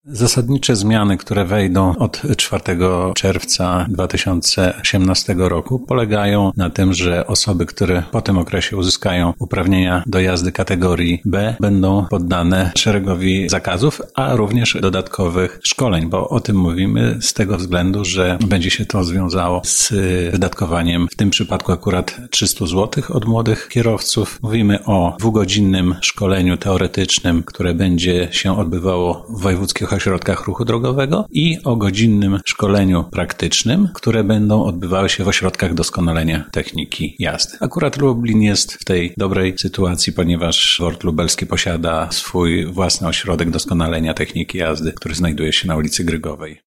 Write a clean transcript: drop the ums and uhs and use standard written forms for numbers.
Zasadnicze zmiany, które wejdą od 4 czerwca 2018 roku, polegają na tym, że osoby, które po tym okresie uzyskają uprawnienia do jazdy kategorii B, będą poddane szeregowi zakazów, a również dodatkowych szkoleń, bo o tym mówimy z tego względu, że będzie się to związało z wydatkowaniem, w tym przypadku akurat 300 zł od młodych kierowców. Mówimy o 2-godzinnym szkoleniu teoretycznym, które będzie się odbywało w wojewódzkich ośrodkach ruchu drogowego i o godzinnym szkoleniu praktycznym, które będą odbywały się w ośrodkach doskonalenia techniki jazdy. Akurat Lublin jest w tej dobrej sytuacji, ponieważ WORD Lubelski posiada swój własny ośrodek doskonalenia techniki jazdy, który znajduje się na ulicy Grygowej.